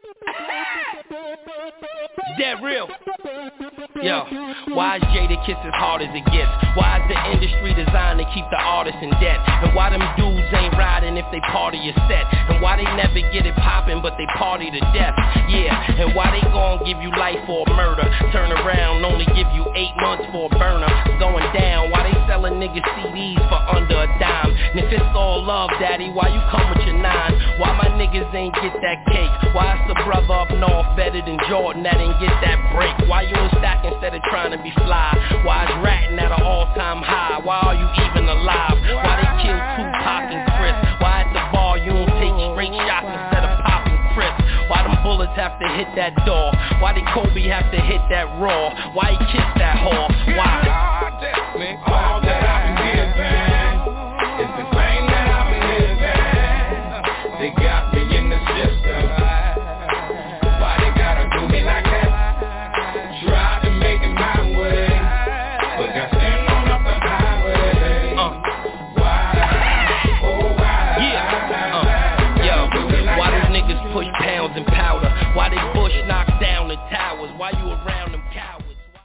Dead real. Yo, why is Jada Kiss as hard as it gets? Why is the industry designed to keep the artists in debt? And why them dudes ain't riding if they party a set? And why they never get it poppin' but they party to death? Yeah, and why they gon' give you life for a murder? Turn around, only give you 8 months for a burner. Going down, why they sellin' niggas CDs for under a dime? And if it's all love, daddy, why you come with your 9? Why my niggas ain't get that cake? Why is the brother up north better than Jordan that didn't get that break? Why you in stack instead of trying to be fly? Why is ratting at an all-time high? Why are you even alive? Why they kill Tupac and Chris? Why at the bar you don't take straight shots instead of popping Chris? Why them bullets have to hit that door? Why did Kobe have to hit that raw? Why he kissed that whore? Why? All that I've been giving is the pain that I've been living. They got me in the system. Why they gotta do me like that? Tried to make it my way, but got sent on up the highway. Why? Oh why? Yeah. Yo, why these niggas push pounds and powder? Why they Bush knock down the towers? Why you around them cowards?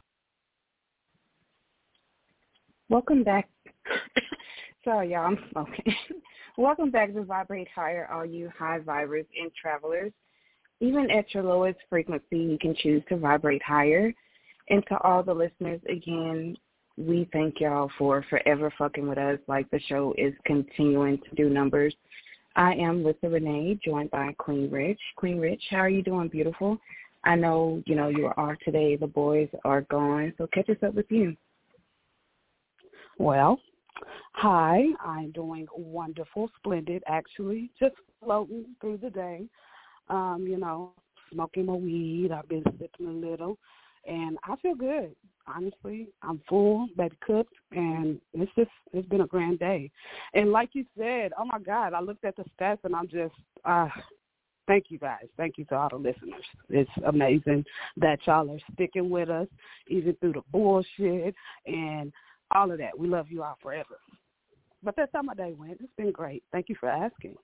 Welcome back. Sorry, y'all, I'm smoking. Welcome back to Vibrate Higher, all you high vibers and travelers. Even at your lowest frequency, you can choose to vibrate higher. And to all the listeners, again, we thank y'all for forever fucking with us like the show is continuing to do numbers. I am Lisa Renee, joined by Queen Rich. Queen Rich, how are you doing, beautiful? I know, you are off today. The boys are gone, so catch us up with you. Well, hi, I'm doing wonderful, splendid, actually, just floating through the day, smoking my weed. I've been sipping a little, and I feel good. Honestly, I'm full, baby cooked, and it's been a grand day. And like you said, oh, my God, I looked at the stats, and I'm just, thank you guys. Thank you to all the listeners. It's amazing that y'all are sticking with us, even through the bullshit and all of that. We love you all forever. But that's how my day went. It's been great. Thank you for asking.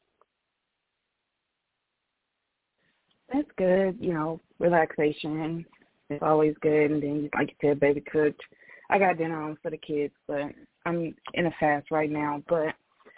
That's good. Relaxation is always good. And then, like you said, baby cooked. I got dinner on for the kids, but I'm in a fast right now. But,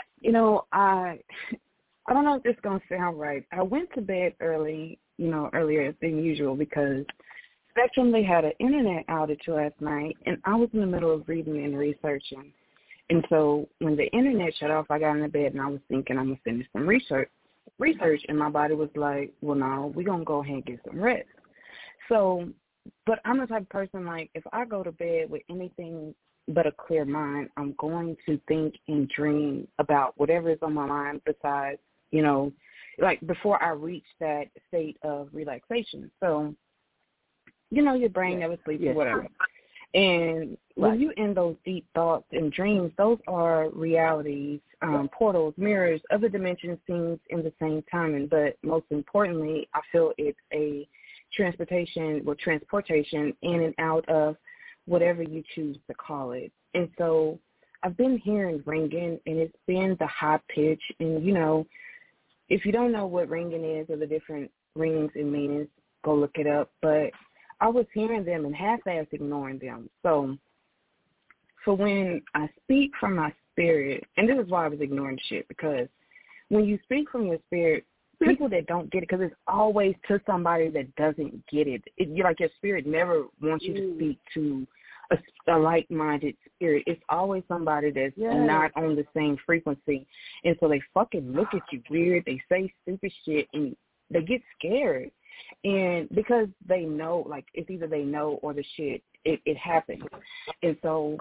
I don't know if this is going to sound right. I went to bed earlier than usual because Spectrum, they had an internet outage last night, and I was in the middle of reading and researching. And so when the internet shut off, I got in the bed, and I was thinking I'm going to finish some research, and my body was like, well, no, we're going to go ahead and get some rest. So, but I'm the type of person, like, if I go to bed with anything but a clear mind, I'm going to think and dream about whatever is on my mind besides, like before I reach that state of relaxation. So, your brain never sleeps or whatever. And when you in those deep thoughts and dreams, those are realities, portals, mirrors, other dimensions, scenes in the same timing. But most importantly, I feel it's a transportation in and out of whatever you choose to call it. And so I've been hearing ringing, and it's been the high pitch. And, if you don't know what ringing is or the different ringings and meanings, go look it up. But I was hearing them and half-ass ignoring them. So when I speak from my spirit, and this is why I was ignoring shit, because when you speak from your spirit, people that don't get it, because it's always to somebody that doesn't get it. You're like your spirit never wants you to speak to a like-minded spirit. It's always somebody that's not on the same frequency. And so they fucking look at you weird. They say stupid shit, and they get scared. And because they know, like, it's either they know or the shit, it happens. And so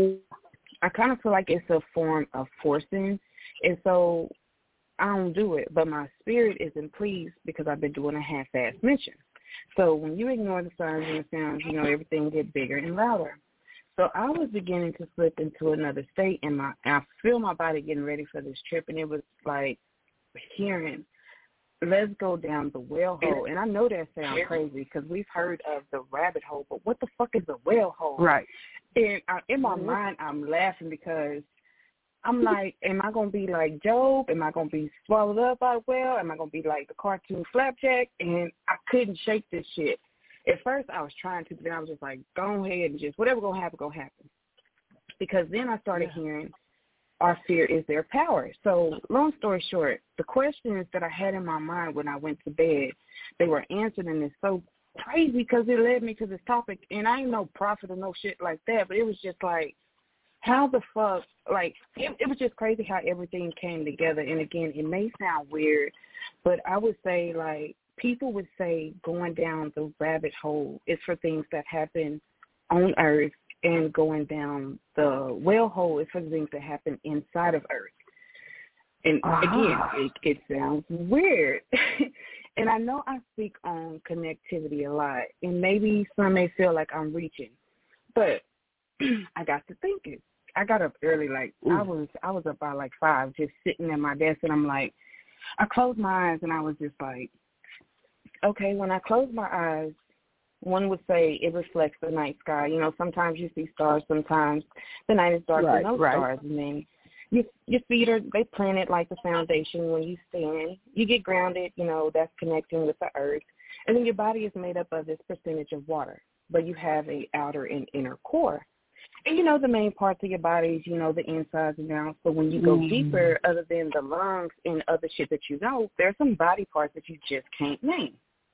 I kind of feel like it's a form of forcing. And so I don't do it. But my spirit isn't pleased because I've been doing a half-ass mission. So when you ignore the signs and the sounds, everything gets bigger and louder. So I was beginning to slip into another state, and I feel my body getting ready for this trip, and it was like hearing, let's go down the whale hole. And I know that sounds crazy because we've heard of the rabbit hole, but what the fuck is a whale hole? Right. And in my mind, I'm laughing because I'm like, am I going to be like Job? Am I going to be swallowed up by a whale? Am I going to be like the cartoon Flapjack? And I couldn't shake this shit. At first, I was trying to, but then I was just like, go ahead and just whatever going to happen. Because then I started hearing our fear is their power. So long story short, the questions that I had in my mind when I went to bed, they were answered, and it's so crazy because it led me to this topic. And I ain't no prophet or no shit like that, but it was just like, how the fuck, like, it was just crazy how everything came together. And, again, it may sound weird, but I would say, like, people would say going down the rabbit hole is for things that happen on Earth, and going down the well hole is for things that happen inside of Earth. And, again, it sounds weird. And I know I speak on connectivity a lot, and maybe some may feel like I'm reaching, but I got to thinking. I got up early, like I was up by like 5, just sitting at my desk, and I'm like, I closed my eyes, and I was just like, okay, when I close my eyes, one would say it reflects the night sky. You know, sometimes you see stars, sometimes the night is dark with no stars, and then your feet they planted like the foundation. When you stand, you get grounded, you know, that's connecting with the earth, and then your body is made up of this percentage of water, but you have a outer and inner core. And, you know, the main parts of your body, you know, the insides and outs. But when you go deeper, other than the lungs and other shit that you know, there's some body parts that you just can't name.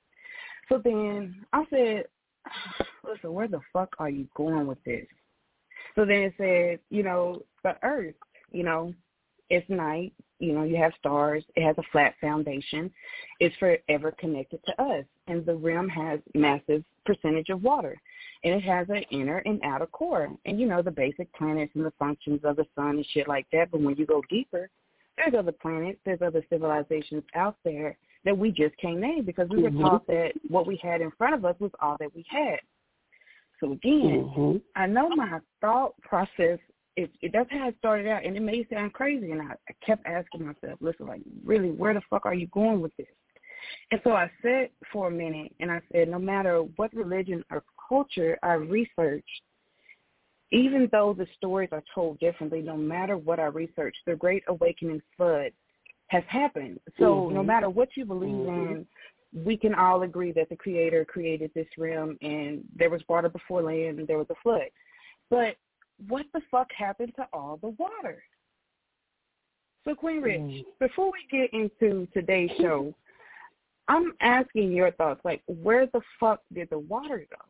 So then I said, listen, where the fuck are you going with this? So then it said, you know, the earth, you know, it's night. You know, you have stars. It has a flat foundation. It's forever connected to us. And the rim has massive percentage of water. And it has an inner and outer core. And, you know, the basic planets and the functions of the sun and shit like that. But when you go deeper, there's other planets, there's other civilizations out there that we just can't name because we were taught that what we had in front of us was all that we had. So, again, I know my thought process, that's how it started out, and it may sound crazy, and I kept asking myself, listen, like, really, where the fuck are you going with this? And so I sat for a minute, and I said, no matter what religion or culture I research, even though the stories are told differently, no matter what I research, the Great Awakening flood has happened. So no matter what you believe in, we can all agree that the Creator created this realm, and there was water before land, and there was a flood. But what the fuck happened to all the water? So, Queen Rich, before we get into today's show, I'm asking your thoughts. Like, where the fuck did the water go?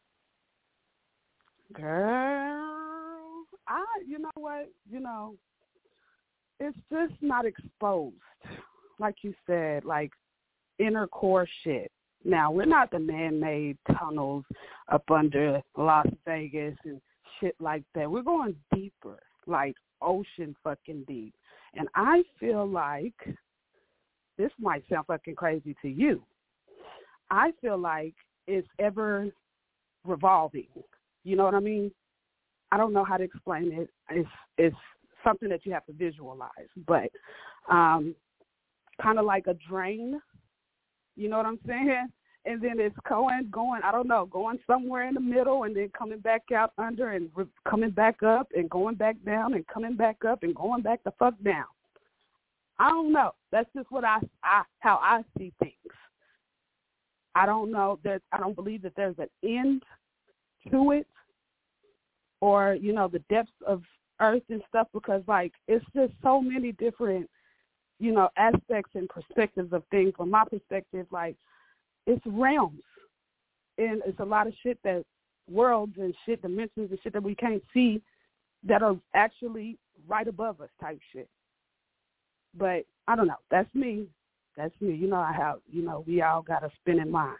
Girl, you know what? You know, it's just not exposed. Like you said, like inner core shit. Now, we're not the man-made tunnels up under Las Vegas and shit like that. We're going deeper, like ocean fucking deep. And I feel like, this might sound fucking crazy to you, I feel like it's ever revolving. You know what I mean? I don't know how to explain it. It's something that you have to visualize, but kind of like a drain. You know what I'm saying? And then it's going, I don't know, going somewhere in the middle and then coming back out under and coming back up and going back down and coming back up and going back the fuck down. I don't know. That's just what how I see things. I don't know that I don't believe that there's an end to it, or, you know, the depths of earth and stuff, because like it's just so many different, you know, aspects and perspectives of things. From my perspective, like, it's realms, and it's a lot of shit that worlds and shit, dimensions and shit that we can't see that are actually right above us type shit. But I don't know. That's me. You know, we all got a spinning mind.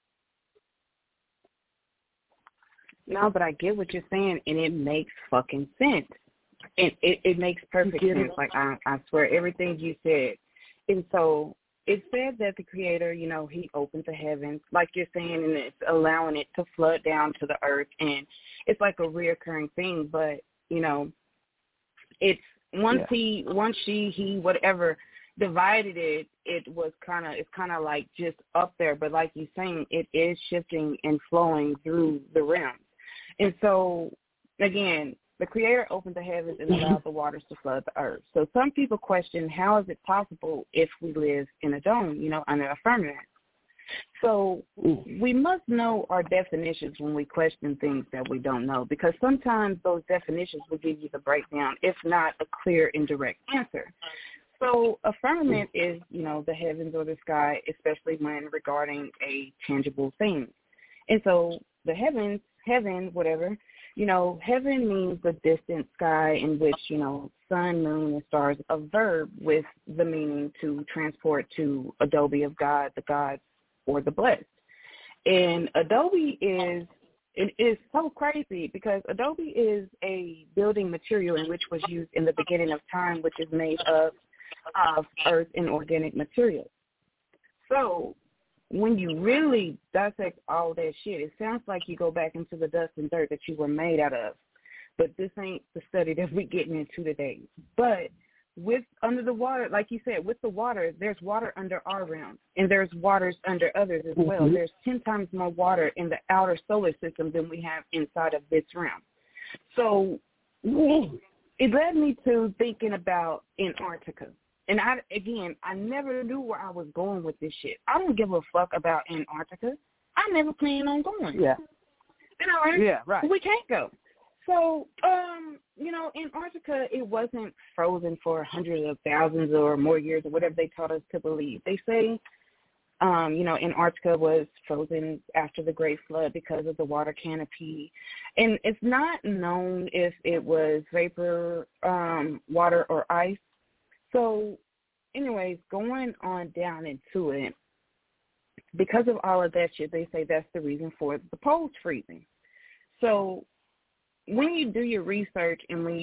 No, but I get what you're saying, and it makes fucking sense. And it makes perfect sense. Like, I swear, everything you said. And so it said that the Creator, you know, he opened the heavens, like you're saying, and it's allowing it to flood down to the earth. And it's like a reoccurring thing. But, you know, it's once he, whatever, divided it, it's kind of like just up there. But like you're saying, it is shifting and flowing through the realms. And so, again, The Creator opened the heavens and allowed the waters to flood the earth. So some people question, how is it possible if we live in a dome, under a firmament? So we must know our definitions when we question things that we don't know, because sometimes those definitions will give you the breakdown, if not a clear and direct answer. So a firmament is, the heavens or the sky, especially when regarding a tangible thing. And so the heaven, whatever, heaven means the distant sky in which, sun, moon, and stars, a verb with the meaning to transport to Adobe of God, the gods, or the blessed. And Adobe it is so crazy because Adobe is a building material in which was used in the beginning of time, which is made of earth and organic materials. So when you really dissect all that shit, it sounds like you go back into the dust and dirt that you were made out of. But this ain't the study that we're getting into today. But with under the water, like you said, with the water, there's water under our realm, and there's waters under others as well. Mm-hmm. There's 10 times more water in the outer solar system than we have inside of this realm. So it led me to thinking about Antarctica. And I never knew where I was going with this shit. I don't give a fuck about Antarctica. I never plan on going. Yeah. Yeah, right. We can't go. So, Antarctica, it wasn't frozen for hundreds of thousands or more years or whatever they taught us to believe. They say, Antarctica was frozen after the Great Flood because of the water canopy. And it's not known if it was vapor, water, or ice. So, anyways, going on down into it, because of all of that shit, they say that's the reason for the poles freezing. So, when you do your research and when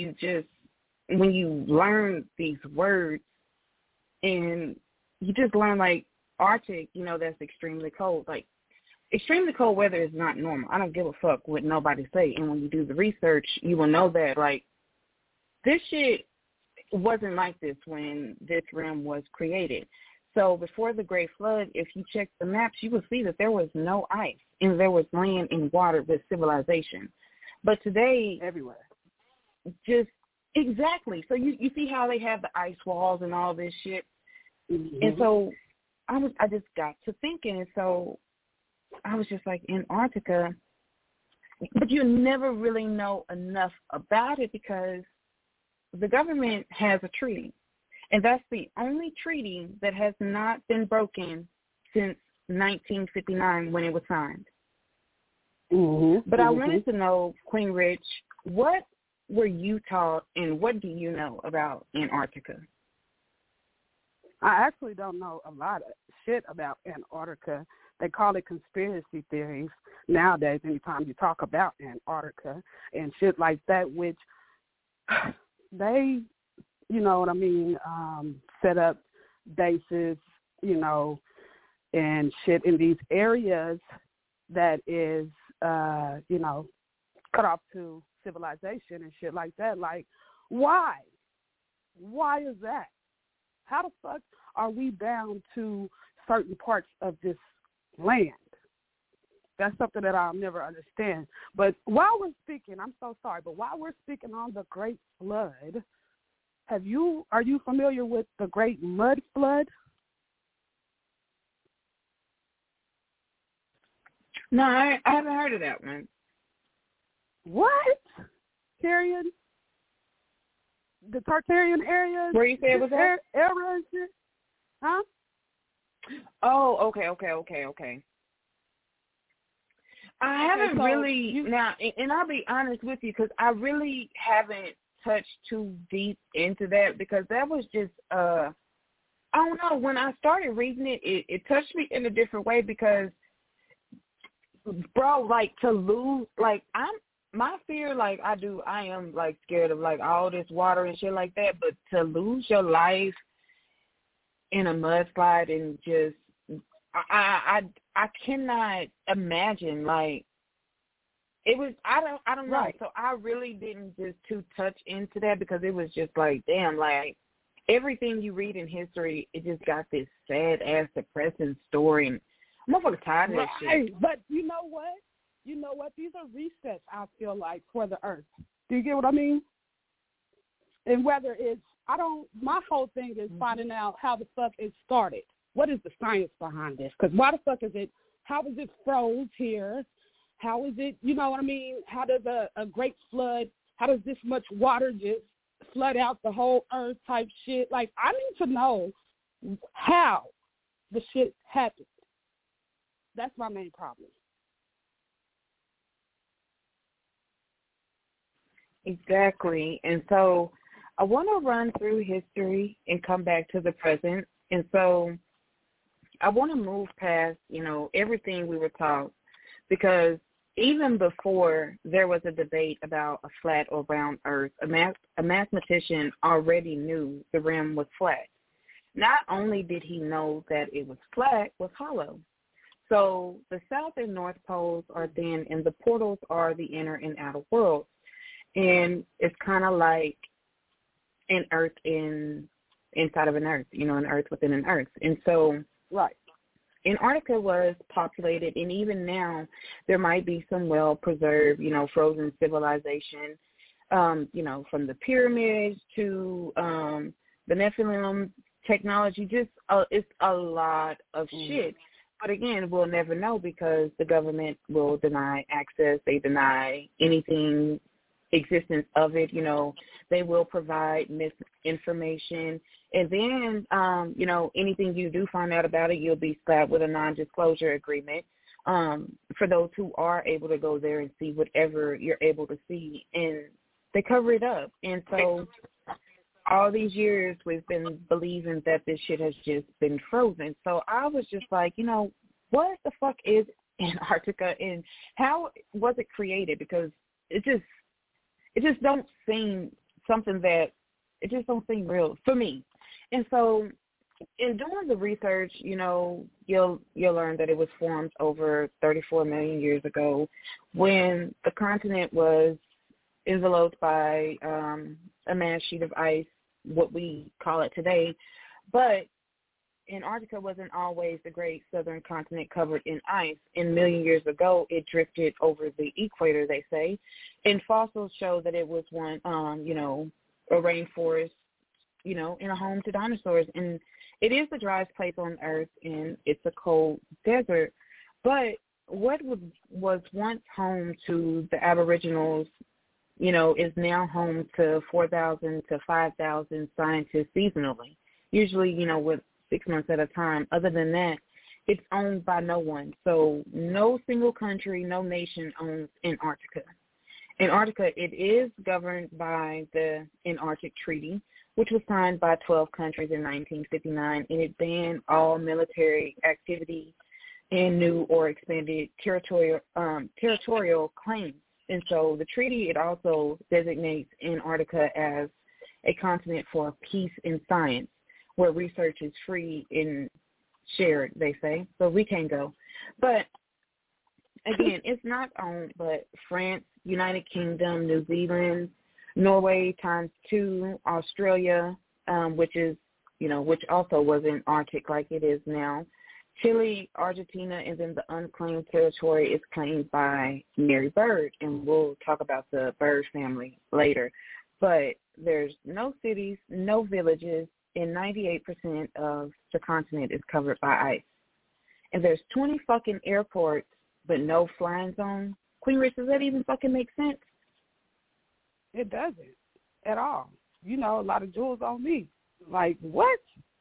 you learn these words and you just learn like Arctic, that's extremely cold. Like extremely cold weather is not normal. I don't give a fuck what nobody say. And when you do the research, you will know that like this shit wasn't like this when this realm was created. So before the Great Flood, if you check the maps, you will see that there was no ice and there was land and water with civilization. But today, everywhere, just exactly. So you see how they have the ice walls and all this shit, and so I just got to thinking, and so I was just like Antarctica, but you never really know enough about it because the government has a treaty, and that's the only treaty that has not been broken since 1959 when it was signed. But I wanted to know, Queen Rich, what were you taught and what do you know about Antarctica? I actually don't know a lot of shit about Antarctica. They call it conspiracy theories nowadays anytime you talk about Antarctica and shit like that, which they, set up bases, and shit in these areas that is, cut off to civilization and shit like that. Like, why? Why is that? How the fuck are we bound to certain parts of this land? That's something that I'll never understand. But while we're speaking, I'm so sorry, but while we're speaking on the Great Flood, are you familiar with the Great Mud Flood? No, I haven't heard of that one. What? Tartarian? The Tartarian area? Where you say it was at? Area and shit? Huh? Oh, okay. I haven't really, now, and I'll be honest with you, because I really haven't touched too deep into that, because that was just, I don't know, when I started reading it, it touched me in a different way, because bro, like to lose, like my fear, like I am like scared of like all this water and shit like that, but to lose your life in a mudslide and just, I cannot imagine, like it was, I don't know. Right. So I really didn't just too touch into that, because it was just like, damn, like everything you read in history, it just got this sad ass depressing story, and I'm motherfucking tired of that shit. But you know what? you know what? These are resets, I feel like, for the earth. Do you get what I mean? And whether it's, my whole thing is finding out how the fuck it started. What is the science behind this? Because why the fuck is it, how is it froze here? How is it, you know what I mean? How does a great flood, how does this much water just flood out the whole earth type shit? Like, I need to know how the shit happened. That's my main problem. Exactly. And so I want to run through history and come back to the present. And so I want to move past, everything we were taught, because even before there was a debate about a flat or round earth, a mathematician already knew the rim was flat. Not only did he know that it was flat, it was hollow. So the south and north poles are thin, and the portals are the inner and outer worlds. And it's kind of like an earth inside of an earth, an earth within an earth. And so right. Antarctica was populated, and even now there might be some well-preserved, frozen civilization, from the pyramids to the Nephilim technology. Just it's a lot of shit. But again, we'll never know because the government will deny access. They deny anything existence of it. They will provide misinformation. And then, anything you do find out about it, you'll be slapped with a non-disclosure agreement for those who are able to go there and see whatever you're able to see. And they cover it up. And so all these years we've been believing that this shit has just been frozen. So I was just like, what the fuck is Antarctica and how was it created? Because it just don't seem something that, it just don't seem real for me. And so in doing the research, you'll learn that it was formed over 34 million years ago when the continent was enveloped by a mass sheet of ice, what we call it today. But Antarctica wasn't always the great southern continent covered in ice. And a million years ago, it drifted over the equator, they say. And fossils show that it was one, a rainforest, in a home to dinosaurs. And it is the driest place on Earth, and it's a cold desert. But what was once home to the Aboriginals, is now home to 4,000 to 5,000 scientists seasonally, usually, with 6 months at a time. Other than that, it's owned by no one. So no single country, no nation owns Antarctica. Antarctica, it is governed by the Antarctic Treaty, which was signed by 12 countries in 1959, and it banned all military activity and new or expanded territorial claims. And so the treaty, it also designates Antarctica as a continent for peace and science, where research is free and shared, they say. So we can't go. But, again, it's not owned, but France, United Kingdom, New Zealand, Norway times 2, Australia, which is, which also wasn't Arctic like it is now, Chile, Argentina, and then the unclaimed territory is claimed by Mary Bird, and we'll talk about the Bird family later. But there's no cities, no villages, and 98% of the continent is covered by ice. And there's 20 fucking airports, but no flying zone. Queen Rich, does that even fucking make sense? It doesn't at all. A lot of jewels on me. Like, what?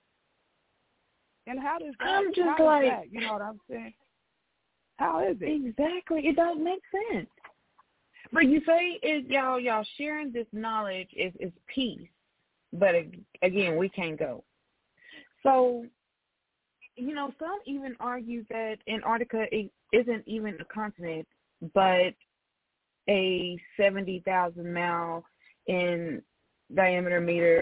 And how does that, I'm just that? You know what I'm saying? How is it? Exactly. It doesn't make sense. But you say y'all sharing this knowledge is peace. But again, we can't go. So, some even argue that Antarctica isn't even a continent, but a 70,000 mile in diameter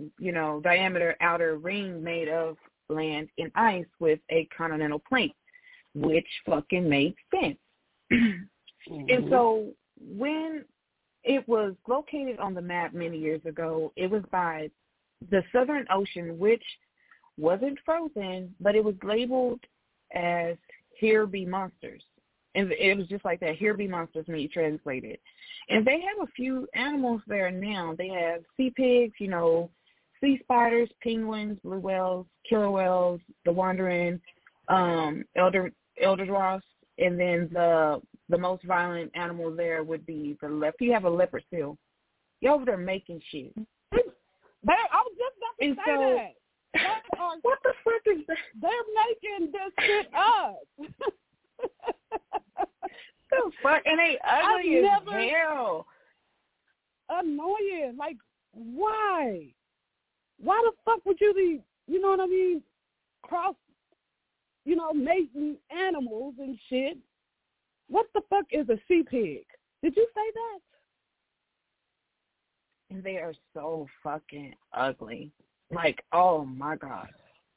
outer ring made of land and ice with a continental plate, which fucking makes sense. And so when it was located on the map many years ago, it was by the Southern Ocean, which wasn't frozen, but it was labeled as Here Be Monsters. And it was just like that. Here Be Monsters when you translate it. And they have a few animals there now. They have sea pigs, sea spiders, penguins, blue whales, killer whales, the wandering elder dross, and then the most violent animal there would be the leopard. You have a leopard seal. You're over there making shit. I was just about to say that. What the fuck is that? They're making this shit up. The fuck? And they ugly as hell. Annoying. Like, why? Why the fuck would you be, you know what I mean, cross, mating animals and shit? What the fuck is a sea pig? Did you say that? And they are so fucking ugly. Like, oh my God.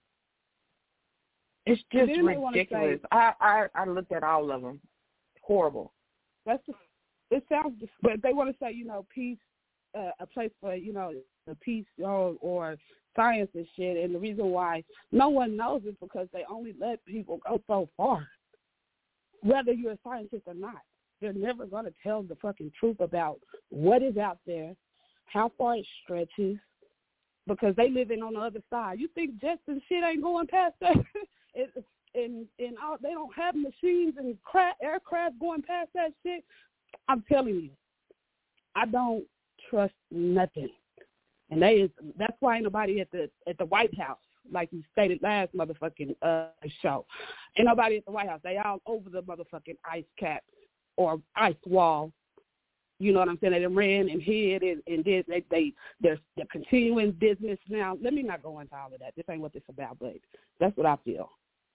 It's just ridiculous. I looked at all of them. Horrible. It sounds, but they want to say, peace, a place for, the peace or science and shit. And the reason why no one knows is because they only let people go so far. Whether you're a scientist or not, they're never going to tell the fucking truth about what is out there, how far it stretches, because they live in on the other side. You think jets and shit ain't going past that? They don't have machines and aircraft going past that shit. I'm telling you, I don't trust nothing. And that's why ain't nobody at the White House, like you stated last motherfucking show. Ain't nobody at the White House. They all over the motherfucking ice cap or ice wall. You know what I'm saying? They ran and hid and did. They're continuing business now. Let me not go into all of that. This ain't what this about, but that's what I feel.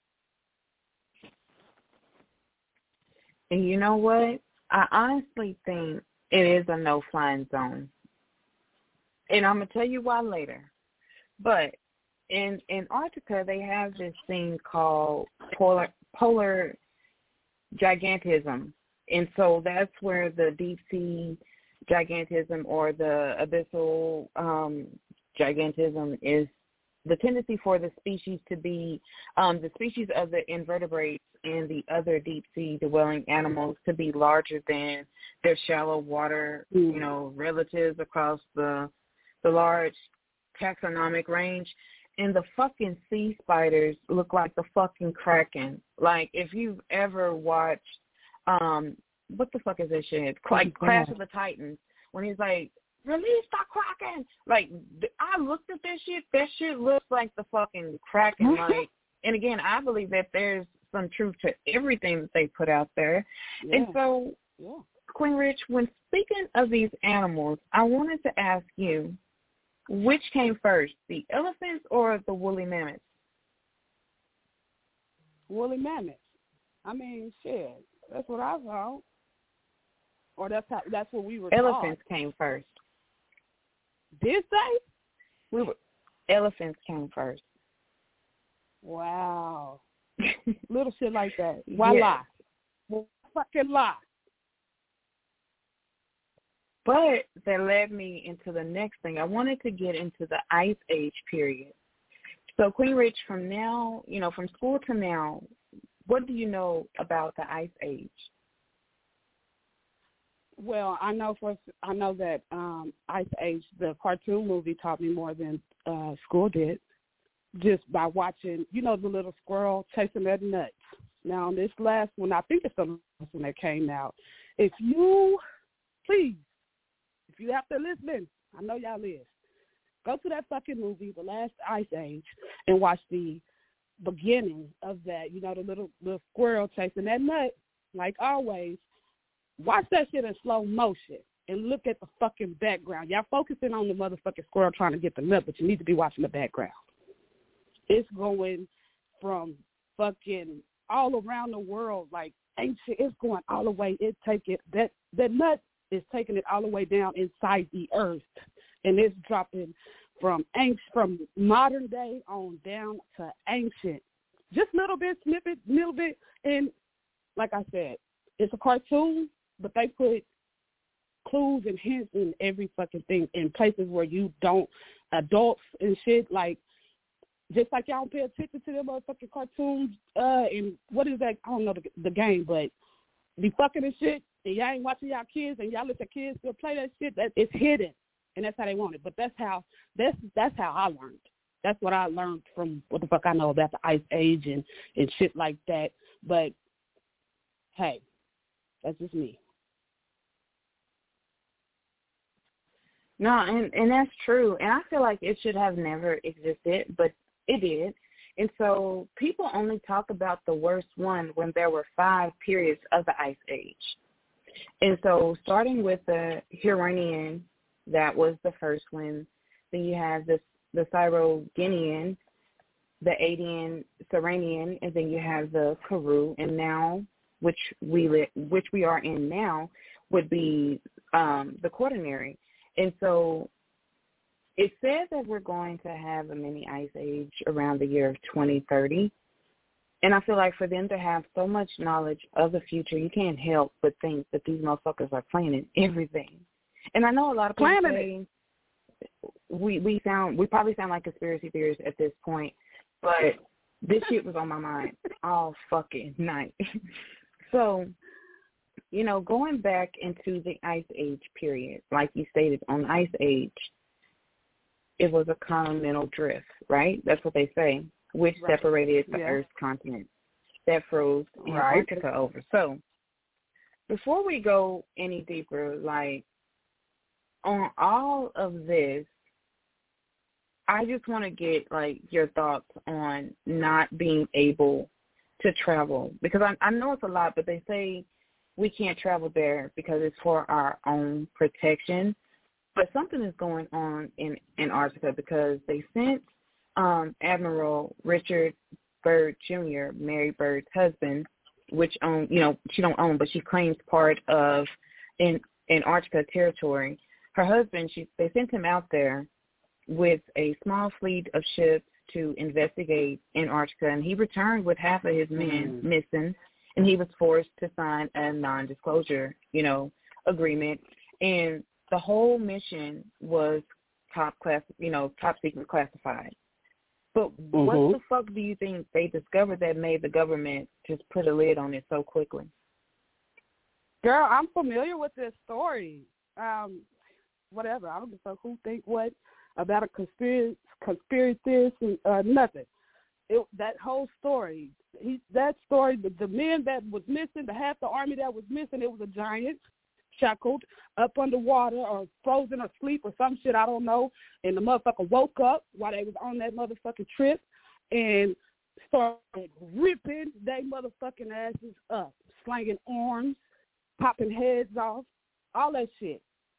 And you know what? I honestly think it is a no-flying zone. And I'm going to tell you why later. But in Antarctica, they have this thing called polar gigantism. And so that's where the deep sea gigantism or the abyssal gigantism is the tendency for the species to be, the species of the invertebrates and the other deep sea dwelling animals to be larger than their shallow water, relatives across the large taxonomic range. And the fucking sea spiders look like the fucking Kraken. Like, if you've ever watched, what the fuck is this shit? Like Clash of the Titans, when he's like, release the Kraken. Like, I looked at that shit. That shit looks like the fucking Kraken. Like, and again, I believe that there's some truth to everything that they put out there. Yeah. And so, Queen Rich, when speaking of these animals, I wanted to ask you, which came first, the elephants or the woolly mammoths? Woolly mammoths. I mean, shit. That's what I thought. Or that's what we were Elephants taught. Came first. Did they? Elephants came first. Wow. Little shit like that. Why lie? Well, fucking lie. But that led me into the next thing. I wanted to get into the Ice Age period. So, Queen Rich, from now, from school to now, what do you know about the Ice Age? Well, I know that Ice Age, the cartoon movie, taught me more than school did, just by watching, the little squirrel chasing that nuts. Now, this last one, I think it's the last one that came out. If you have to listen, I know y'all is, go to that fucking movie, The Last Ice Age, and watch the beginning of that, the little squirrel chasing that nut, like always. Watch that shit in slow motion and look at the fucking background. Y'all focusing on the motherfucking squirrel trying to get the nut, but you need to be watching the background. It's going from fucking all around the world, like ancient. It's going all the way. That nut is taking it all the way down inside the earth, and it's dropping from modern day on down to ancient. Just little bit, snippet, little bit. And like I said, it's a cartoon, but they put clues and hints in every fucking thing in places where you don't, adults and shit, like, just like y'all don't pay attention to them motherfucking cartoons. And what is that? I don't know the game, but be fucking and shit, and y'all ain't watching y'all kids, and y'all let your kids still play that shit, that it's hidden, and that's how they want it. But that's how I learned. That's what I learned from what the fuck I know about the Ice Age and shit like that. But hey, that's just me. No, and that's true. And I feel like it should have never existed, but it did. And so people only talk about the worst one when there were 5 periods of the Ice Age. And so starting with the Huronian, that was the first one. Then you have the Syro-Guinean, the Adian, Saranian, and then you have the Karoo. And now, which we are in now, would be the Quaternary. And so it says that we're going to have a mini ice age around the year of 2030. And I feel like for them to have so much knowledge of the future, you can't help but think that these motherfuckers are planning everything. And I know a lot of people say we probably sound like conspiracy theorists at this point, but this shit was on my mind all fucking night. So, you know, going back into the Ice Age period, like you stated, on the Ice Age, it was a continental drift, right? That's what they say, which separated the Earth's continent that froze Antarctica over. So before we go any deeper, like, on all of this, I just want to get, like, your thoughts on not being able to travel. Because I know it's a lot, but they say we can't travel there because it's for our own protection. But something is going on in Antarctica because they sent Admiral Richard Byrd Jr., Mary Byrd's husband, which she don't own, but she claims part of Antarctica territory. Her husband, they sent him out there with a small fleet of ships to investigate Antarctica, and he returned with half of his men missing, and he was forced to sign a non-disclosure, agreement. And the whole mission was top secret classified. But what the fuck do you think they discovered that made the government just put a lid on it so quickly? Girl, I'm familiar with this story. Whatever. I don't give a fuck who think what about a conspiracy theorist, nothing. That whole story, the men that was missing, the half the army that was missing, it was a giant shackled up underwater or frozen asleep or some shit, I don't know. And the motherfucker woke up while they was on that motherfucking trip and started ripping they motherfucking asses up, slanging arms, popping heads off, all that shit.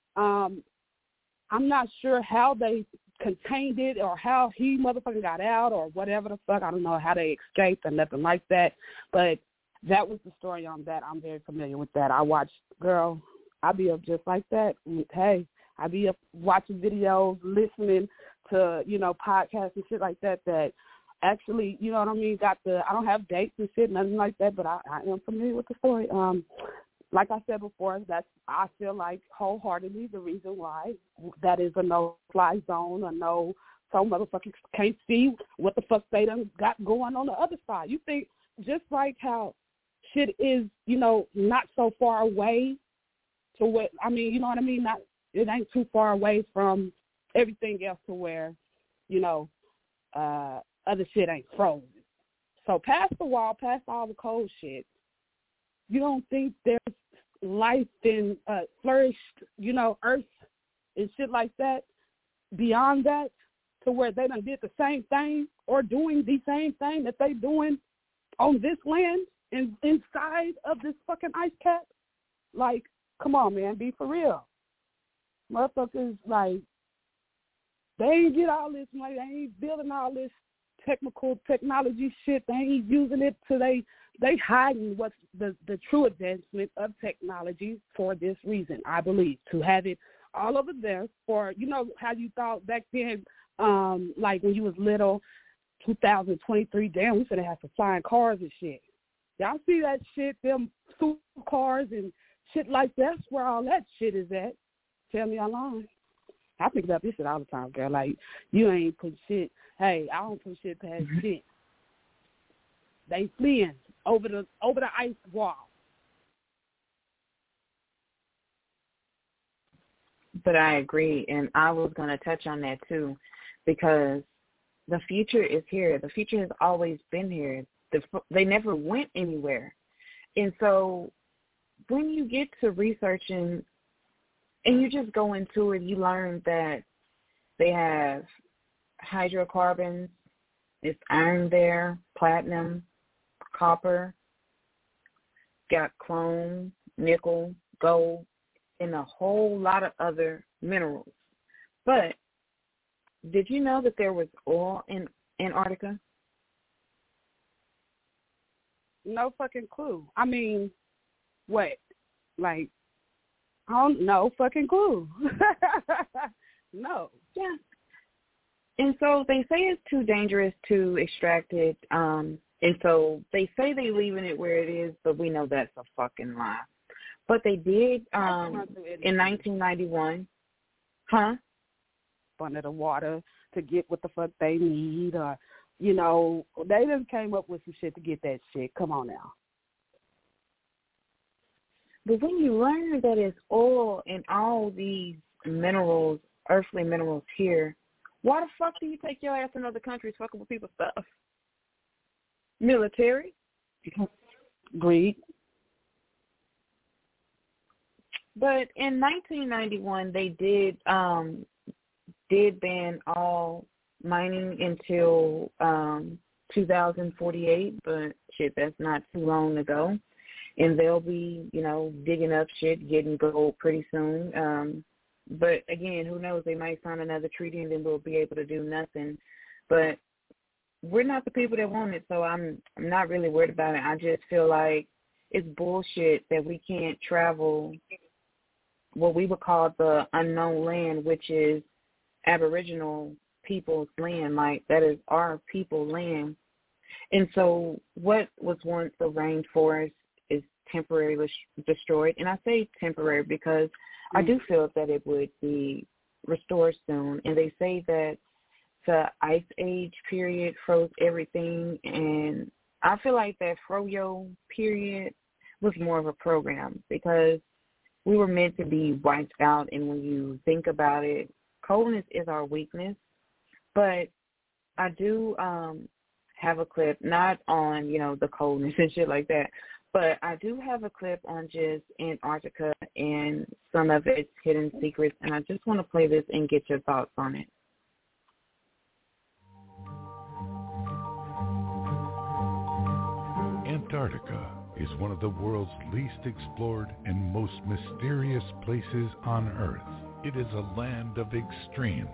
I'm not sure how they contained it or how he motherfucking got out or whatever the fuck. I don't know how they escaped or nothing like that. But that was the story on that. I'm very familiar with that. I watched, girl, I be up just like that. Hey, I be up watching videos, listening to, podcasts and shit like that actually, you know what I mean, I don't have dates and shit, nothing like that, but I am familiar with the story. Like I said before, I feel like wholeheartedly the reason why that is a no-fly zone, some motherfuckers can't see what the fuck they done got going on the other side. You think just like how shit is, not so far away to what, you know what I mean? It ain't too far away from everything else to where, other shit ain't frozen. So past the wall, past all the cold shit, you don't think there's life in flourished, Earth and shit like that, beyond that, to where they done did the same thing or doing the same thing that they doing on this land and inside of this fucking ice cap? Like, come on, man, be for real. Motherfuckers, like, they ain't get all this money. They ain't building all this technology shit. They ain't using it till they hiding what's the true advancement of technology for this reason, I believe, to have it all over there for, how you thought back then, like when you was little, 2023, damn, we should have had some flying cars and shit. Y'all see that shit, them super cars and shit like that? That's where all that shit is at. Tell me I'm lying. I think about this shit all the time, girl. Like, you ain't put shit. Hey, I don't put shit past shit. They fleeing over the ice wall. But I agree, and I was going to touch on that too, because the future is here. The future has always been here. They never went anywhere. And so when you get to researching and you just go into it, you learn that they have hydrocarbons, it's iron there, platinum, copper, got chrome, nickel, gold, and a whole lot of other minerals. But did you know that there was oil in Antarctica? No fucking clue. I mean, what? Like, I don't know fucking clue. No. Yeah. And so they say it's too dangerous to extract it. And so they say they leaving it where it is, but we know that's a fucking lie. But they did in 1991. Huh? Under the water to get what the fuck they need, or, you know, they just came up with some shit to get that shit. Come on now. But when you learn that it's oil and all these minerals, earthly minerals here, why the fuck do you take your ass in other countries fucking with people's stuff? Military? Greed. But in 1991, they did ban all mining until 2048, but shit, that's not too long to go. And they'll be, you know, digging up shit, getting gold pretty soon. But again, who knows? They might sign another treaty and then we'll be able to do nothing. But we're not the people that want it, so I'm not really worried about it. I just feel like it's bullshit that we can't travel what we would call the unknown land, which is Aboriginal people's land. Like, that is our people land. And so what was once a rainforest is temporarily destroyed. And I say temporary because I do feel that it would be restored soon. And they say that the ice age period froze everything. And I feel like that Froyo period was more of a program because we were meant to be wiped out. And when you think about it, coldness is our weakness. But I do have a clip, not on, you know, the coldness and shit like that, but I do have a clip on just Antarctica and some of its hidden secrets, and I just want to play this and get your thoughts on it. Antarctica is one of the world's least explored and most mysterious places on Earth. It is a land of extremes.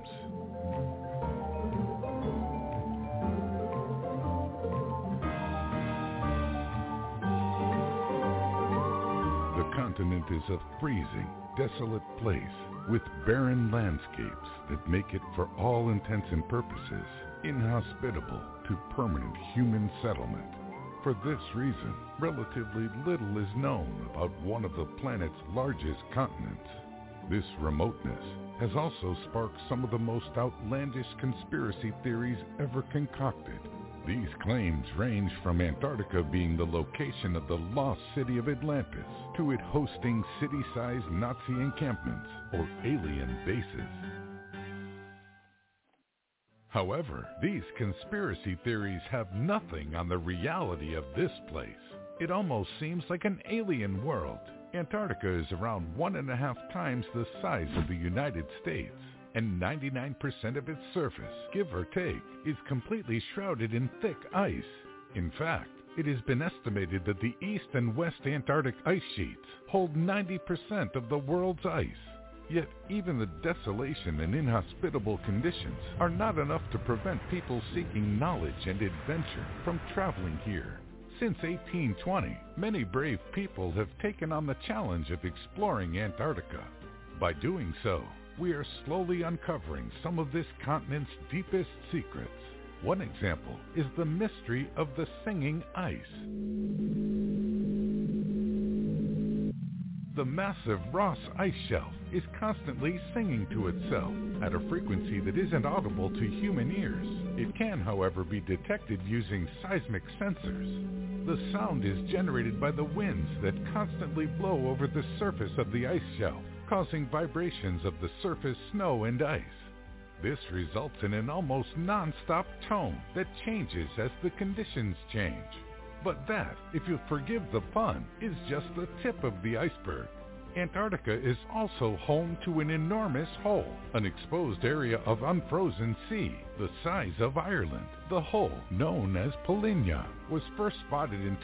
The continent is a freezing, desolate place with barren landscapes that make it, for all intents and purposes, inhospitable to permanent human settlement. For this reason, relatively little is known about one of the planet's largest continents. This remoteness has also sparked some of the most outlandish conspiracy theories ever concocted. These claims range from Antarctica being the location of the lost city of Atlantis to it hosting city-sized Nazi encampments or alien bases. However, these conspiracy theories have nothing on the reality of this place. It almost seems like an alien world. Antarctica is around 1.5 times the size of the United States, and 99% of its surface, give or take, is completely shrouded in thick ice. In fact, it has been estimated that the East and West Antarctic ice sheets hold 90% of the world's ice. Yet even the desolation and inhospitable conditions are not enough to prevent people seeking knowledge and adventure from traveling here. Since 1820, many brave people have taken on the challenge of exploring Antarctica. By doing so, we are slowly uncovering some of this continent's deepest secrets. One example is the mystery of the singing ice. The massive Ross Ice Shelf is constantly singing to itself at a frequency that isn't audible to human ears. It can, however, be detected using seismic sensors. The sound is generated by the winds that constantly blow over the surface of the ice shelf, causing vibrations of the surface snow and ice. This results in an almost non-stop tone that changes as the conditions change. But that, if you'll forgive the pun, is just the tip of the iceberg. Antarctica is also home to an enormous hole, an exposed area of unfrozen sea the size of Ireland. The hole, known as Polynya, was first spotted in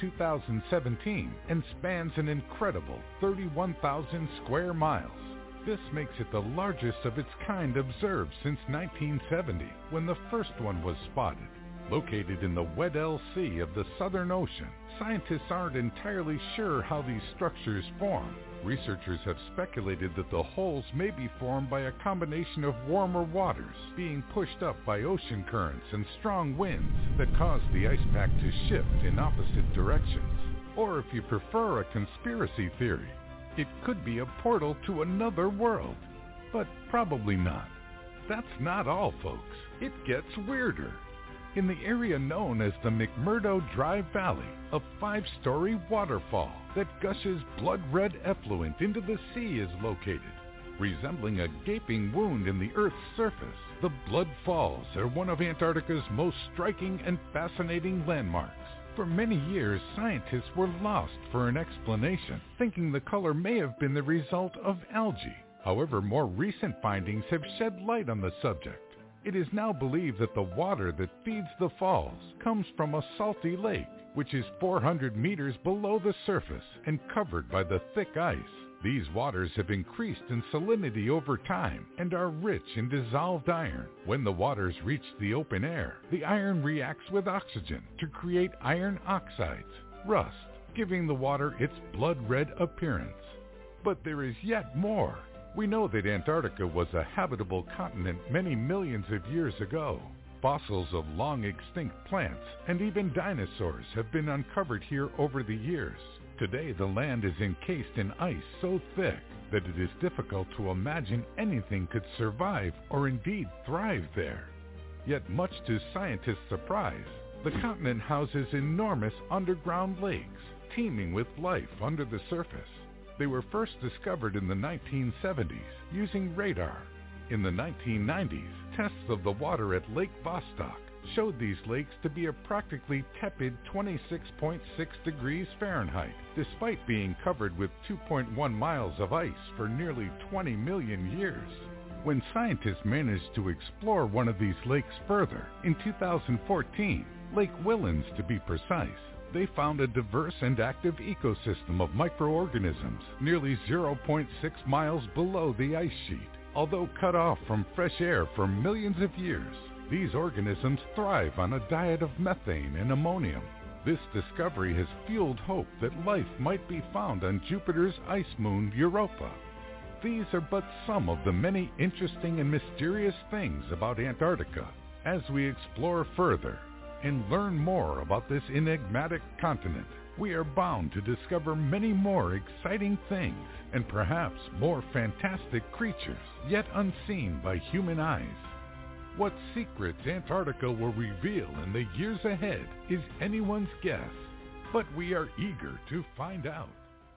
2017 and spans an incredible 31,000 square miles. This makes it the largest of its kind observed since 1970, when the first one was spotted. Located in the Weddell Sea of the Southern Ocean, scientists aren't entirely sure how these structures form. Researchers have speculated that the holes may be formed by a combination of warmer waters being pushed up by ocean currents and strong winds that cause the ice pack to shift in opposite directions. Or if you prefer a conspiracy theory, it could be a portal to another world. But probably not. That's not all, folks. It gets weirder. In the area known as the McMurdo Drive Valley, a 5-story waterfall that gushes blood-red effluent into the sea is located. Resembling a gaping wound in the Earth's surface, the Blood Falls are one of Antarctica's most striking and fascinating landmarks. For many years, scientists were lost for an explanation, thinking the color may have been the result of algae. However, more recent findings have shed light on the subject. It is now believed that the water that feeds the falls comes from a salty lake, which is 400 meters below the surface and covered by the thick ice. These waters have increased in salinity over time and are rich in dissolved iron. When the waters reach the open air, the iron reacts with oxygen to create iron oxides, rust, giving the water its blood-red appearance. But there is yet more. We know that Antarctica was a habitable continent many millions of years ago. Fossils of long-extinct plants and even dinosaurs have been uncovered here over the years. Today, the land is encased in ice so thick that it is difficult to imagine anything could survive or indeed thrive there. Yet much to scientists' surprise, the continent houses enormous underground lakes, teeming with life under the surface. They were first discovered in the 1970s using radar. In the 1990s, tests of the water at Lake Vostok showed these lakes to be a practically tepid 26.6 degrees Fahrenheit, despite being covered with 2.1 miles of ice for nearly 20 million years. When scientists managed to explore one of these lakes further, in 2014, Lake Whillans to be precise, they found a diverse and active ecosystem of microorganisms nearly 0.6 miles below the ice sheet. Although cut off from fresh air for millions of years, these organisms thrive on a diet of methane and ammonium. This discovery has fueled hope that life might be found on Jupiter's ice moon Europa. These are but some of the many interesting and mysterious things about Antarctica. As we explore further and learn more about this enigmatic continent, we are bound to discover many more exciting things and perhaps more fantastic creatures yet unseen by human eyes. What secrets Antarctica will reveal in the years ahead is anyone's guess, but we are eager to find out.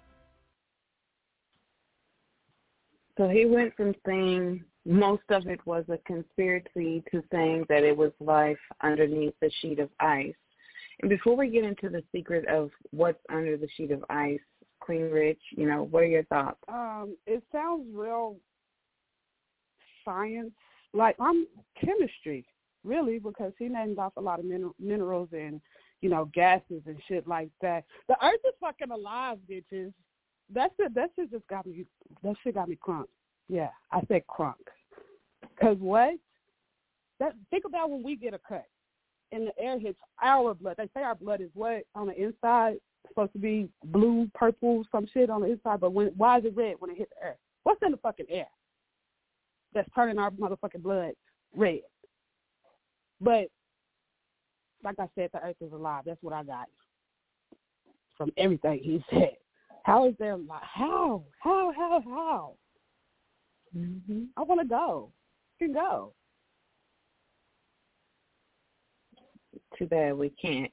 So he went from saying most of it was a conspiracy to saying that it was life underneath the sheet of ice. And before we get into the secret of what's under the sheet of ice, Queen Rich, what are your thoughts? It sounds real science, like chemistry, really, because he named off a lot of minerals and, gases and shit like that. The earth is fucking alive, bitches. That shit just got me crunk. Yeah, I said crunk. Because what? Think about when we get a cut and the air hits our blood. They say our blood is what on the inside? It's supposed to be blue, purple, some shit on the inside, but why is it red when it hits the air? What's in the fucking air that's turning our motherfucking blood red? But like I said, the earth is alive. That's what I got from everything he said. How is there life? How? Mm-hmm. I want to go. You can go. Too bad we can't.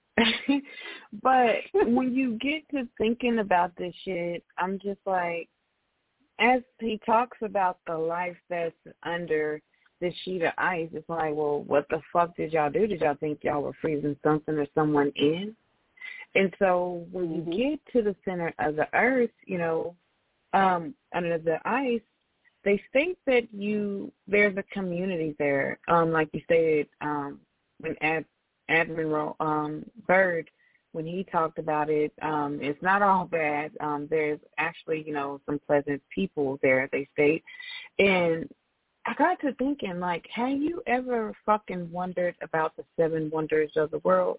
But when you get to thinking about this shit, I'm just like, as he talks about the life that's under this sheet of ice, it's like, well, what the fuck did y'all do? Did y'all think y'all were freezing something or someone in? And so when you get to the center of the earth, under the ice, they state that there's a community there. Like you said, when Admiral Byrd, when he talked about it, it's not all bad. There's actually, some pleasant people there, they state. And I got to thinking, like, have you ever fucking wondered about the 7 wonders of the world?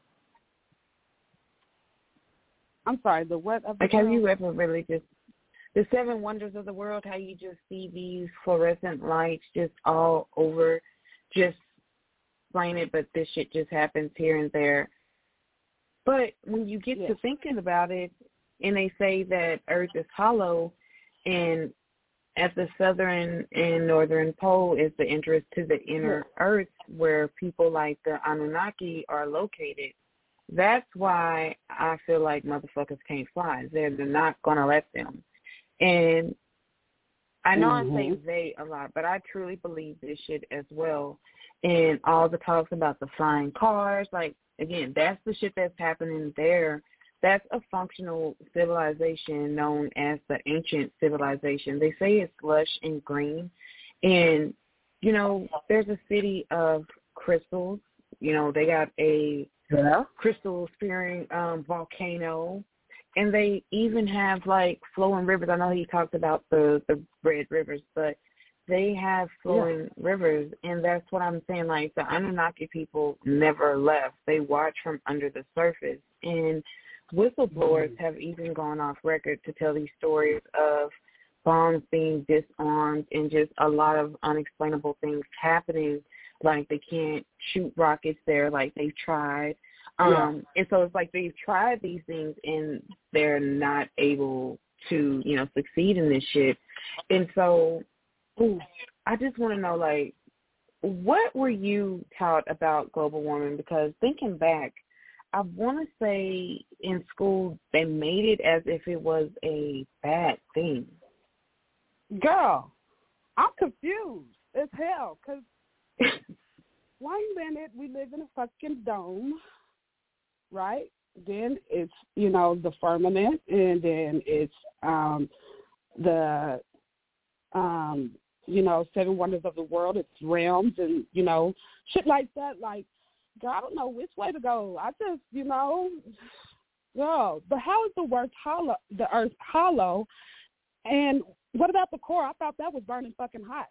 I'm sorry, the what of the world? Have you ever really just, the 7 wonders of the world, how you just see these fluorescent lights just all over, just explain it, but this shit just happens here and there. But when you get to thinking about it, and they say that Earth is hollow, and at the southern and northern pole is the entrance to the inner Earth, where people like the Anunnaki are located. That's why I feel like motherfuckers can't fly. They're not going to let them. And I know I say they a lot, but I truly believe this shit as well. And all the talks about the flying cars, like, again, that's the shit that's happening there. That's a functional civilization known as the ancient civilization. They say it's lush and green. And, there's a city of crystals. They got a crystal spearing volcano. And they even have, like, flowing rivers. I know he talked about the red rivers, but they have flowing rivers. And that's what I'm saying. Like, the Anunnaki people never left. They watch from under the surface. And whistleblowers have even gone off record to tell these stories of bombs being disarmed and just a lot of unexplainable things happening. Like, they can't shoot rockets there like they've tried. And so it's like they've tried these things and they're not able to, succeed in this shit. And so I just want to know, like, what were you taught about global warming? Because thinking back, I want to say in school they made it as if it was a bad thing. Girl, I'm confused as hell because 1 minute we live in a fucking dome, right? Then it's, the firmament, and then it's the 7 wonders of the world. It's realms and, shit like that. Like, God, I don't know which way to go. I just, but how is the earth hollow? And what about the core? I thought that was burning fucking hot.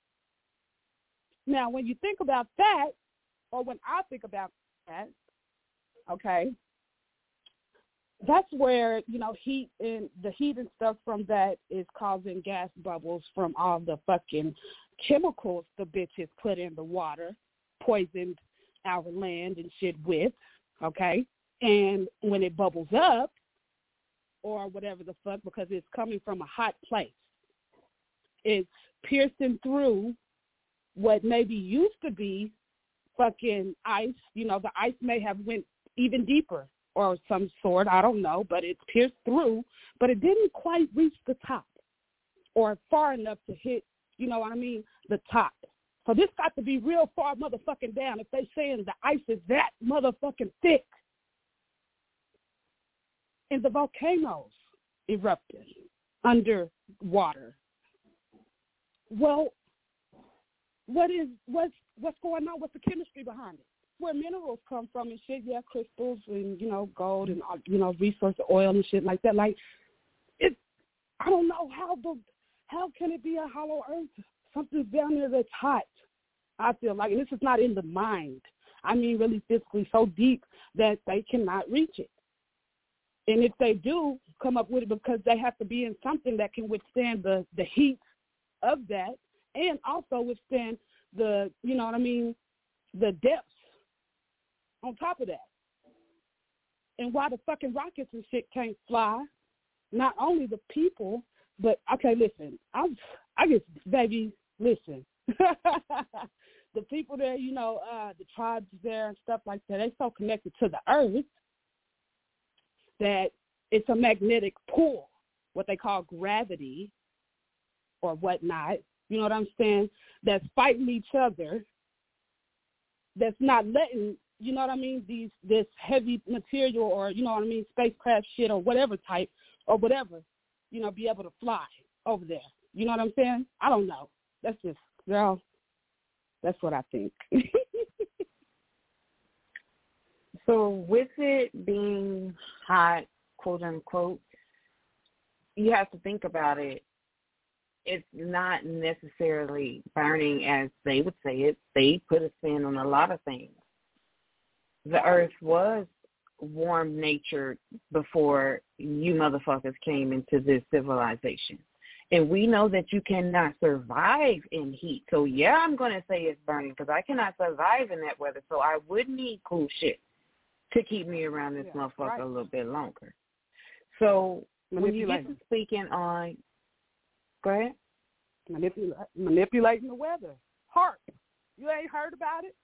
Now, when you think about that, or when I think about that, okay, that's where, heat and stuff from that is causing gas bubbles from all the fucking chemicals the bitches put in the water, poisoned our land and shit with, okay? And when it bubbles up, or whatever the fuck, because it's coming from a hot place, it's piercing through what maybe used to be fucking ice. The ice may have went even deeper or some sort, I don't know, but it's pierced through, but it didn't quite reach the top or far enough to hit, the top. So this got to be real far motherfucking down if they saying the ice is that motherfucking thick. And the volcanoes erupted underwater. Well, what's going on? What's the chemistry behind it? Where minerals come from and shit, crystals and, gold and, resource oil and shit like that. Like, I don't know how can it be a hollow earth? Something's down there that's hot, I feel like. And this is not in the mind. I mean, really physically so deep that they cannot reach it. And if they do come up with it, because they have to be in something that can withstand the heat of that and also withstand the, the depths on top of that. And why the fucking rockets and shit can't fly, not only the people, but, okay, listen, I guess, baby, listen. The people there, the tribes there and stuff like that, they're so connected to the earth that it's a magnetic pull, what they call gravity, or whatnot, you know what I'm saying, that's fighting each other, that's not letting, you know what I mean, this heavy material or, you know what I mean, spacecraft shit or whatever type or whatever, you know, be able to fly over there. You know what I'm saying? I don't know. That's just, girl, that's what I think. So with it being hot, quote unquote, you have to think about it. It's not necessarily burning as they would say it. They put a spin on a lot of things. The earth was warm-natured before you motherfuckers came into this civilization. And we know that you cannot survive in heat. So, yeah, I'm going to say it's burning because I cannot survive in that weather. So I would need cool shit to keep me around this motherfucker a little bit longer. So when you get to speaking on, go ahead. Manipulating the weather. Hark. You ain't heard about it?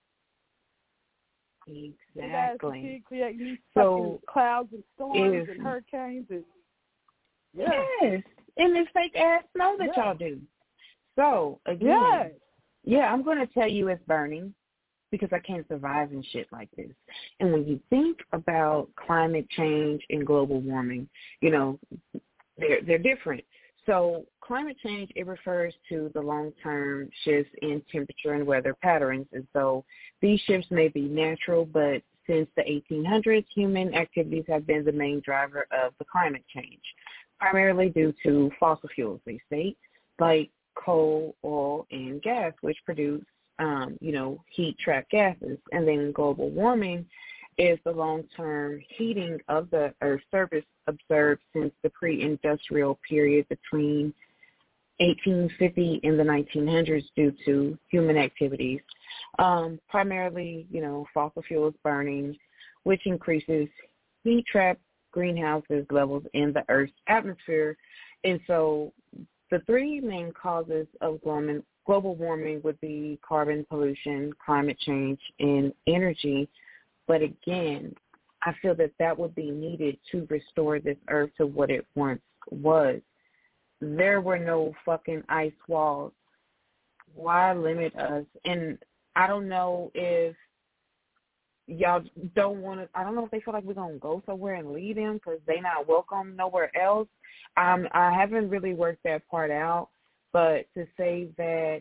Exactly. Creating these fucking clouds and storms and hurricanes. And, yes. And this fake ass snow that y'all do. So, again, I'm going to tell you it's burning because I can't survive in shit like this. And when you think about climate change and global warming, you know, they're different. So climate change, it refers to the long-term shifts in temperature and weather patterns. And so these shifts may be natural, but since the 1800s, human activities have been the main driver of the climate change, primarily due to fossil fuels, they state, like coal, oil, and gas, which produce, heat-trapped gases. And then global warming is the long-term heating of the Earth's surface observed since the pre-industrial period between 1850 and the 1900s due to human activities, primarily, fossil fuels burning, which increases heat-trapped greenhouses levels in the Earth's atmosphere. And so the three main causes of global warming would be carbon pollution, climate change, and energy. But again, I feel that would be needed to restore this earth to what it once was. There were no fucking ice walls. Why limit us? And I don't know if y'all don't want to, I don't know if they feel like we're going to go somewhere and leave them because they're not welcome nowhere else. I haven't really worked that part out, but to say that,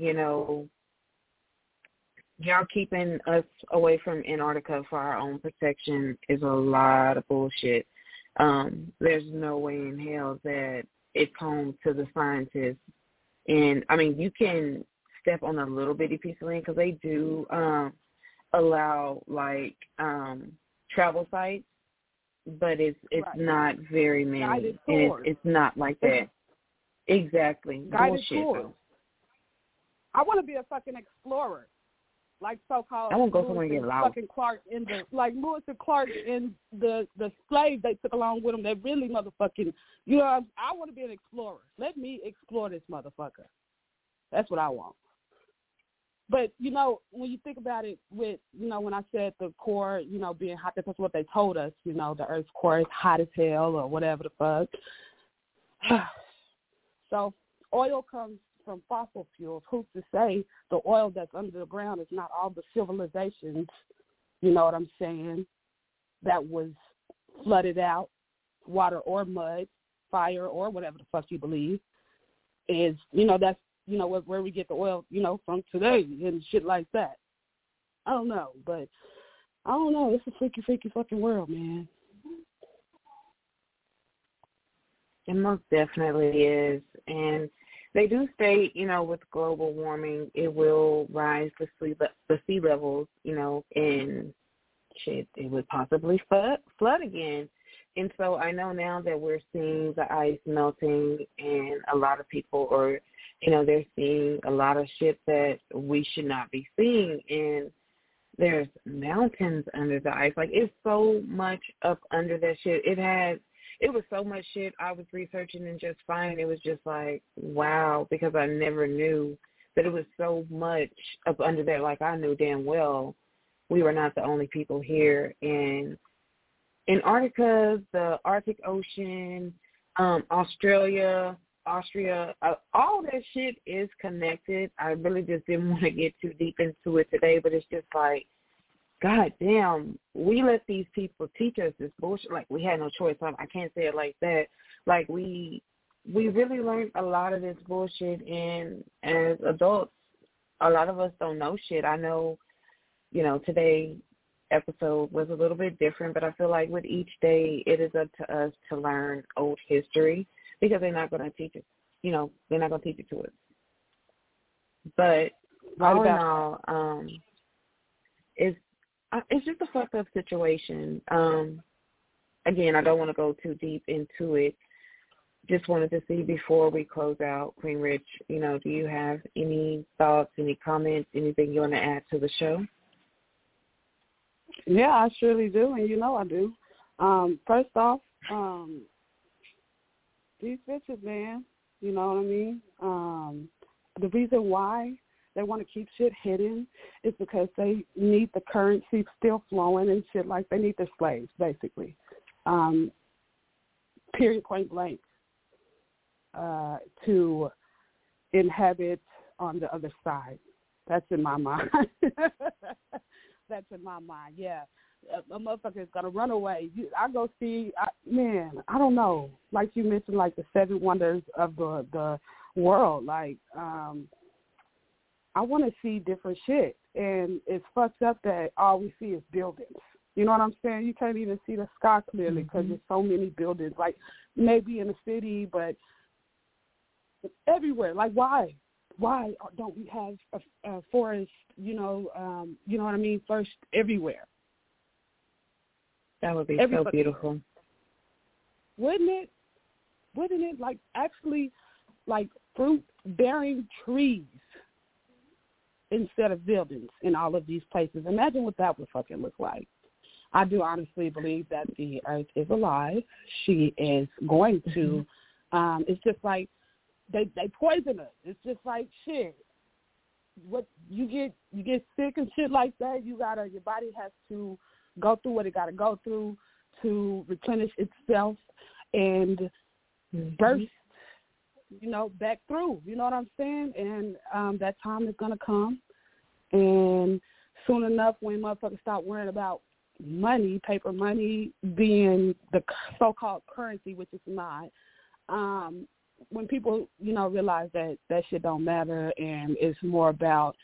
y'all keeping us away from Antarctica for our own protection is a lot of bullshit. There's no way in hell that it's home to the scientists. And, I mean, you can step on a little bitty piece of land because they do allow, travel sites, but it's not very many. And it's not like that. Exactly. Guided bullshit. Tours. I want to be a fucking explorer. Like so-called I won't go somewhere and get loud. Fucking Clark in the Lewis and Clark and the slaves they took along with them. They really motherfucking. I want to be an explorer. Let me explore this motherfucker. That's what I want. But when you think about it, with when I said the core, being hot, that's what they told us. The Earth's core is hot as hell or whatever the fuck. So oil comes from fossil fuels. Who's to say the oil that's under the ground is not all the civilizations, you know what I'm saying, that was flooded out, water or mud, fire or whatever the fuck you believe, is, that's, where we get the oil, from today and shit like that. I don't know, but I don't know. It's a freaky, freaky fucking world, man. It most definitely is. And they do state, with global warming, it will rise the sea levels, and shit, it would possibly flood again. And so I know now that we're seeing the ice melting, and a lot of people are, they're seeing a lot of shit that we should not be seeing. And there's mountains under the ice. Like, it's so much up under that shit. It was so much shit I was researching and just finding. It was just like, wow, because I never knew that it was so much up under there. Like, I knew damn well we were not the only people here. And Antarctica, the Arctic Ocean, Australia, Austria, all that shit is connected. I really just didn't want to get too deep into it today, but it's just like, God damn, we let these people teach us this bullshit. Like, we had no choice. I can't say it like that. Like, we really learned a lot of this bullshit, and as adults, a lot of us don't know shit. I know, today's episode was a little bit different, but I feel like with each day, it is up to us to learn old history because they're not going to teach it. They're not going to teach it to us. But all in all, it's just a fucked up situation. Again, I don't want to go too deep into it. Just wanted to see before we close out, Queen Rich, do you have any thoughts, any comments, anything you want to add to the show? Yeah, I surely do, and I do. First off, these bitches, man, you know what I mean? The reason why they want to keep shit hidden is because they need the currency still flowing and shit, like they need their slaves, basically. Period, point blank. To inhabit on the other side. That's in my mind. That's in my mind, yeah. A motherfucker is going to run away. I go see, I don't know. Like you mentioned, like the 7 wonders of the world. Like, I want to see different shit. And it's fucked up that all we see is buildings. You know what I'm saying? You can't even see the sky clearly because there's so many buildings. Like, maybe in the city, but everywhere. Like, why don't we have a forest, you know what I mean, first everywhere? That would be so beautiful. Wouldn't it? Like, actually, like, fruit-bearing trees instead of buildings in all of these places. Imagine what that would fucking look like. I do honestly believe that the earth is alive. She is going to, it's just like, they poison us. It's just like shit. What you get sick and shit like that. Your body has to go through what it got to go through to replenish itself and burst, back through. You know what I'm saying? And that time is gonna come. And soon enough, when motherfuckers stop worrying about money, paper money being the so-called currency, which is not. When people, realize that shit don't matter and it's more about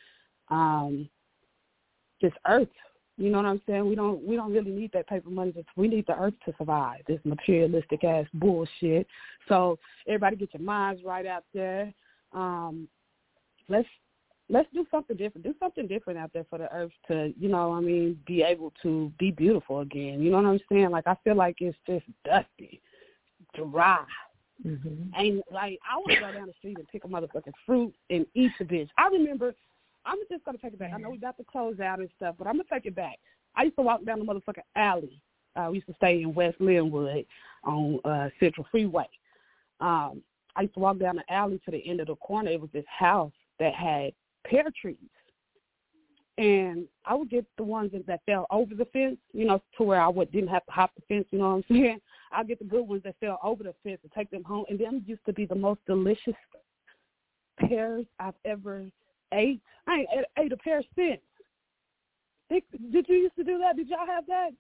this earth, you know what I'm saying? We don't really need that paper money. We need the earth to survive, this materialistic ass bullshit. So everybody get your minds right out there. Let's do something different. Do something different out there for the earth to, be able to be beautiful again. You know what I'm saying? Like, I feel like it's just dusty, dry. And like, I want to go down the street and pick a motherfucking fruit and eat the bitch. I remember, I'm just going to take it back. I know we got the close out and stuff, but I'm going to take it back. I used to walk down the motherfucking alley. We used to stay in West Linwood on Central Freeway. I used to walk down the alley to the end of the corner. It was this house that had pear trees. And I would get the ones that fell over the fence, to where I didn't have to hop the fence, you know what I'm saying? I'll get the good ones that fell over the fence and take them home. And them used to be the most delicious pears I've ever ate. I ain't ate a pear since. Did you used to do that? Did y'all have that?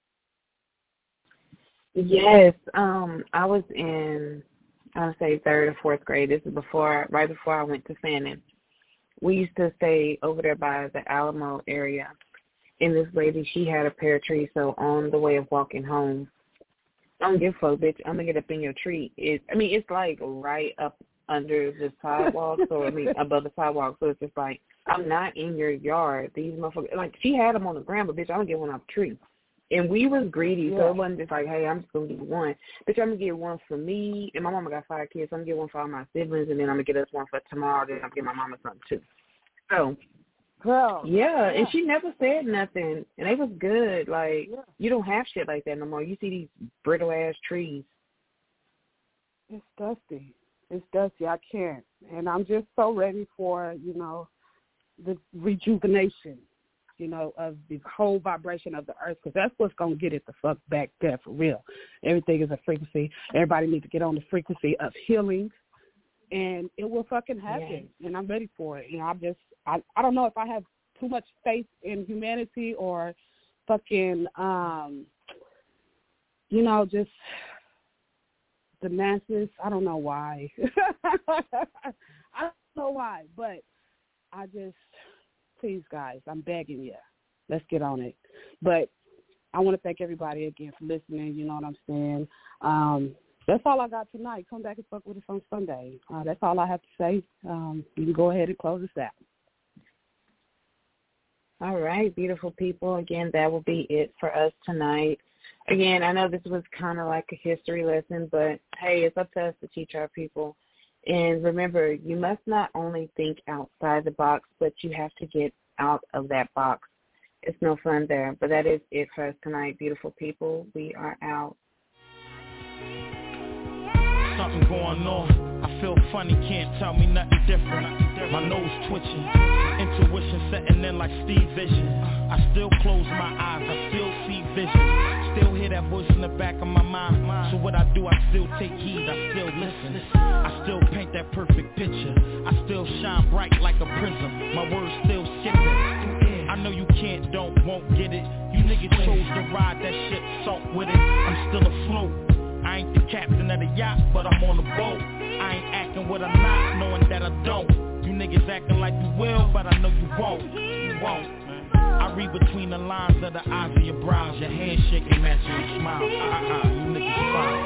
Yes. I was in, I would say, 3rd or 4th grade. This is right before I went to Fannin. We used to stay over there by the Alamo area. And this lady, she had a pear tree. So on the way of walking home, I don't give a fuck, bitch. I'm going to get up in your tree. It's like right up under the sidewalk, above the sidewalk. So it's just like, I'm not in your yard. These motherfuckers, like, she had them on the ground, but bitch, I'm going to get one off the tree. And we was greedy, so it wasn't just like, hey, I'm just going to get one. Bitch, I'm going to get one for me. And my mama got 5 kids, so I'm going to get one for all my siblings, and then I'm going to get us one for tomorrow. Then I'm going to get my mama something, too. So, girl, yeah, and she never said nothing. And it was good. Like, you don't have shit like that no more. You see these brittle-ass trees. It's dusty. I can't. And I'm just so ready for, the rejuvenation, of the whole vibration of the earth, because that's what's going to get it the fuck back there for real. Everything is a frequency. Everybody needs to get on the frequency of healing, and it will fucking happen, and I'm ready for it. You know, I don't know if I have too much faith in humanity or fucking, you know, just the masses. I don't know why. I don't know why, but please, guys, I'm begging you. Let's get on it. But I want to thank everybody again for listening. You know what I'm saying? That's all I got tonight. Come back and fuck with us on Sunday. That's all I have to say. You can go ahead and close us out. All right, beautiful people. Again, that will be it for us tonight. Again, I know this was kind of like a history lesson, but, hey, it's up to us to teach our people. And remember, you must not only think outside the box, but you have to get out of that box. It's no fun there. But that is it for us tonight, beautiful people. We are out. Something going on. I feel funny, can't tell me nothing different. My nose twitching, intuition setting in like Steve Vision. I still close my eyes, I still see vision. Still hear that voice in the back of my mind. So what I do, I still take heed, I still listen. I still paint that perfect picture. I still shine bright like a prism. My words still skipping. I know you can't, won't get it. You niggas chose to ride that shit, salt with it. I'm still afloat. I ain't the captain of the yacht, but I'm on the boat. I ain't acting what I'm not, knowing that I don't. You niggas acting like you will, but I know you won't. You won't. I read between the lines of the eyes of your brows. Your handshaking matching your smile. You niggas fine.